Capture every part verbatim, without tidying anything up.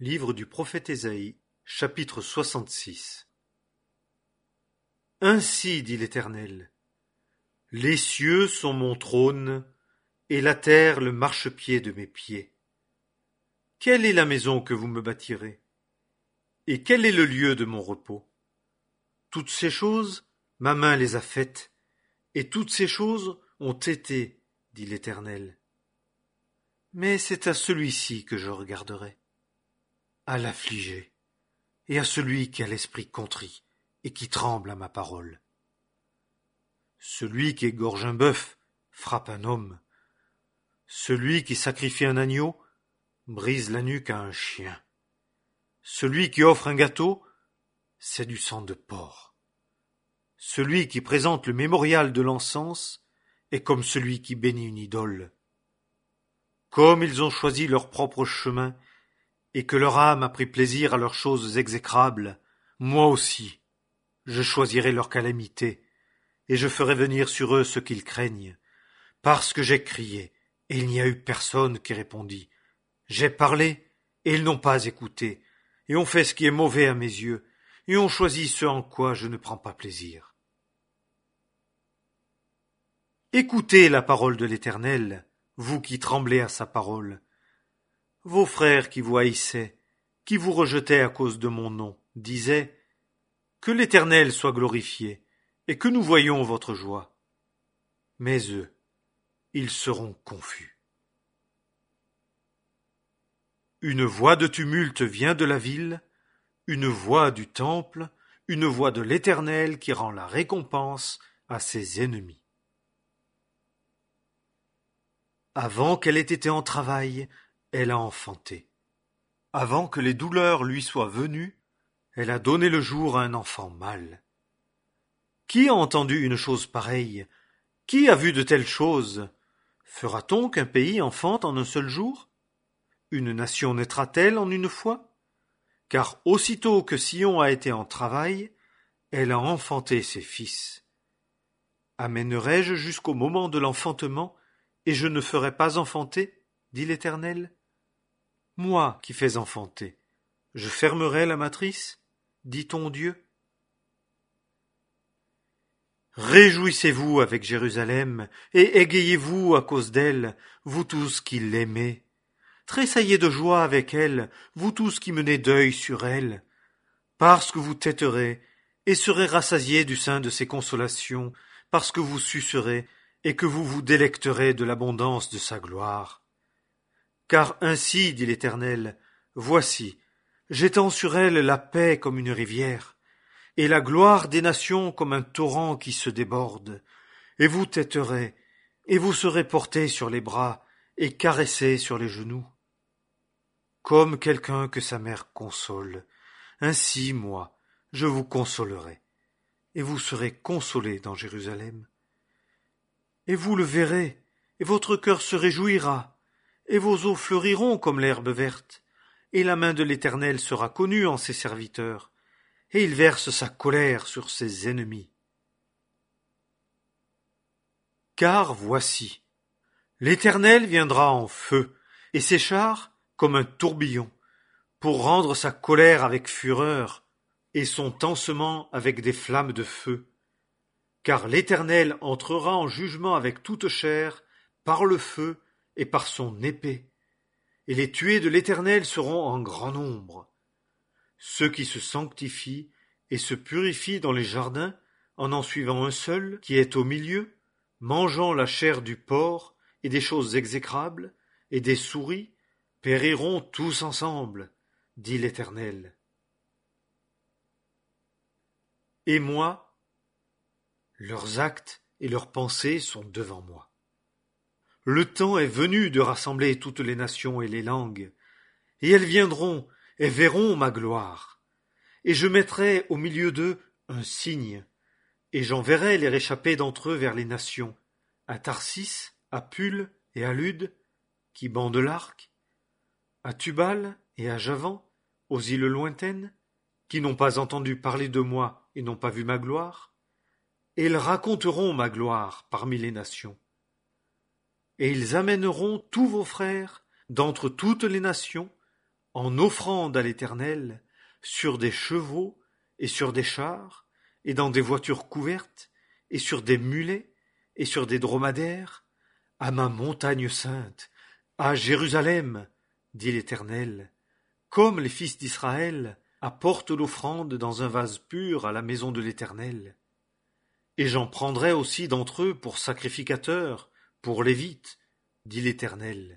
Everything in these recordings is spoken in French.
Livre du prophète Ésaïe, chapitre soixante-six. Ainsi dit l'Éternel, les cieux sont mon trône, et la terre le marchepied de mes pieds. Quelle est la maison que vous me bâtirez? Et quel est le lieu de mon repos? Toutes ces choses, ma main les a faites, et toutes ces choses ont été, dit l'Éternel. Mais c'est à celui-ci que je regarderai, à l'affligé, et à celui qui a l'esprit contrit, et qui tremble à ma parole. Celui qui égorge un bœuf frappe un homme. Celui qui sacrifie un agneau brise la nuque à un chien. Celui qui offre un gâteau, c'est du sang de porc. Celui qui présente le mémorial de l'encens est comme celui qui bénit une idole. Comme ils ont choisi leur propre chemin, et que leur âme a pris plaisir à leurs choses exécrables, moi aussi, je choisirai leur calamité, et je ferai venir sur eux ce qu'ils craignent, parce que j'ai crié, et il n'y a eu personne qui répondit. J'ai parlé, et ils n'ont pas écouté, et ont fait ce qui est mauvais à mes yeux, et ont choisi ce en quoi je ne prends pas plaisir. Écoutez la parole de l'Éternel, vous qui tremblez à sa parole. Vos frères qui vous haïssaient, qui vous rejetaient à cause de mon nom, disaient « Que l'Éternel soit glorifié, et que nous voyions votre joie. » Mais eux, ils seront confus. Une voix de tumulte vient de la ville, une voix du temple, une voix de l'Éternel qui rend la récompense à ses ennemis. Avant qu'elle ait été en travail, elle a enfanté. Avant que les douleurs lui soient venues, elle a donné le jour à un enfant mâle. Qui a entendu une chose pareille? Qui a vu de telles choses? Fera-t-on qu'un pays enfante en un seul jour? Une nation naîtra-t-elle en une fois? Car aussitôt que Sion a été en travail, elle a enfanté ses fils. Amènerai-je jusqu'au moment de l'enfantement, et je ne ferai pas enfanter, dit l'Éternel? Moi qui fais enfanter, je fermerai la matrice, dit ton Dieu? Réjouissez-vous avec Jérusalem, et égayez-vous à cause d'elle, vous tous qui l'aimez. Tressaillez de joie avec elle, vous tous qui menez deuil sur elle, parce que vous téterez, et serez rassasiés du sein de ses consolations, parce que vous sucerez, et que vous vous délecterez de l'abondance de sa gloire. Car ainsi, dit l'Éternel, voici, j'étends sur elle la paix comme une rivière, et la gloire des nations comme un torrent qui se déborde, et vous téterez, et vous serez portés sur les bras, et caressés sur les genoux. Comme quelqu'un que sa mère console, ainsi, moi, je vous consolerai, et vous serez consolés dans Jérusalem. Et vous le verrez, et votre cœur se réjouira, et vos eaux fleuriront comme l'herbe verte, et la main de l'Éternel sera connue en ses serviteurs, et il verse sa colère sur ses ennemis. Car voici, l'Éternel viendra en feu, et ses chars comme un tourbillon, pour rendre sa colère avec fureur, et son tancement avec des flammes de feu. Car l'Éternel entrera en jugement avec toute chair, par le feu et par son épée, et les tués de l'Éternel seront en grand nombre. Ceux qui se sanctifient et se purifient dans les jardins, en en suivant un seul, qui est au milieu, mangeant la chair du porc et des choses exécrables, et des souris, périront tous ensemble, dit l'Éternel. Et moi, leurs actes et leurs pensées sont devant moi. Le temps est venu de rassembler toutes les nations et les langues, et elles viendront et verront ma gloire. Et je mettrai au milieu d'eux un signe, et j'enverrai les réchappés d'entre eux vers les nations, à Tarsis, à Pul et à Lude, qui bandent l'arc, à Tubal et à Javan, aux îles lointaines, qui n'ont pas entendu parler de moi et n'ont pas vu ma gloire, et ils raconteront ma gloire parmi les nations. Et ils amèneront tous vos frères d'entre toutes les nations en offrande à l'Éternel, sur des chevaux et sur des chars, et dans des voitures couvertes, et sur des mulets, et sur des dromadaires, à ma montagne sainte, à Jérusalem, dit l'Éternel, comme les fils d'Israël apportent l'offrande dans un vase pur à la maison de l'Éternel. Et j'en prendrai aussi d'entre eux pour sacrificateurs, pour Lévites, dit l'Éternel.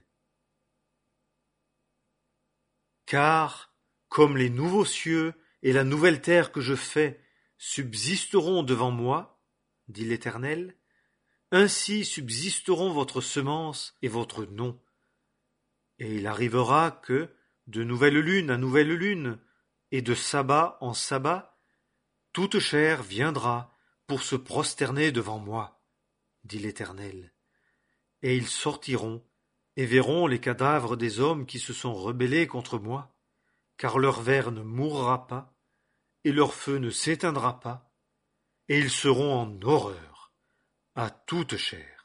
Car, comme les nouveaux cieux et la nouvelle terre que je fais subsisteront devant moi, dit l'Éternel, ainsi subsisteront votre semence et votre nom. Et il arrivera que, de nouvelle lune à nouvelle lune, et de sabbat en sabbat, toute chair viendra pour se prosterner devant moi, dit l'Éternel. Et ils sortiront, et verront les cadavres des hommes qui se sont rebellés contre moi, car leur ver ne mourra pas, et leur feu ne s'éteindra pas, et ils seront en horreur à toute chair.